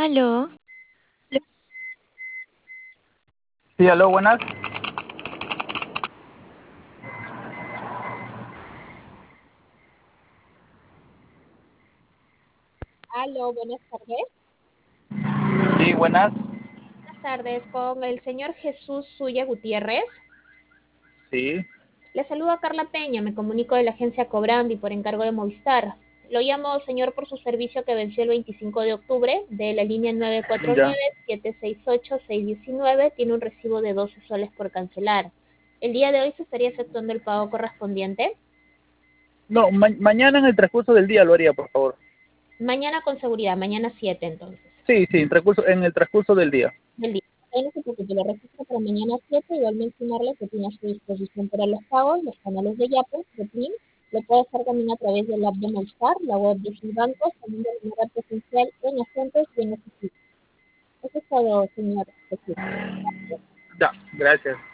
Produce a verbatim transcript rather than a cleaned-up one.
Aló, Sí, aló, buenas. Aló, buenas tardes. Sí, buenas. Buenas tardes, con el señor Jesús Suya Gutiérrez. Sí, Le saluda Carla Peña, me comunico de la agencia Cobrandi por encargo de Movistar. Lo llamo, señor, por su servicio que venció el veinticinco de octubre de la línea nueve cuatro nueve, ya. siete seis ocho, seis uno nueve. Tiene un recibo de doce soles por cancelar. El día de hoy se estaría efectuando el pago correspondiente. No, ma- mañana en el transcurso del día lo haría, por favor. Mañana con seguridad, mañana siete entonces. Sí, sí, en, transcurso, en el transcurso del día. Del día. Ahí no se preocupe, lo registro para mañana siete. Igual mencionarle que tiene a su disposición para los pagos, los canales de Yape, de Plin. Lo puede hacer también a través del app de Movistar, la web de sus bancos, también de manera presencial en agentes y en oficinas. Eso es todo, señor Jesús. Ya, gracias.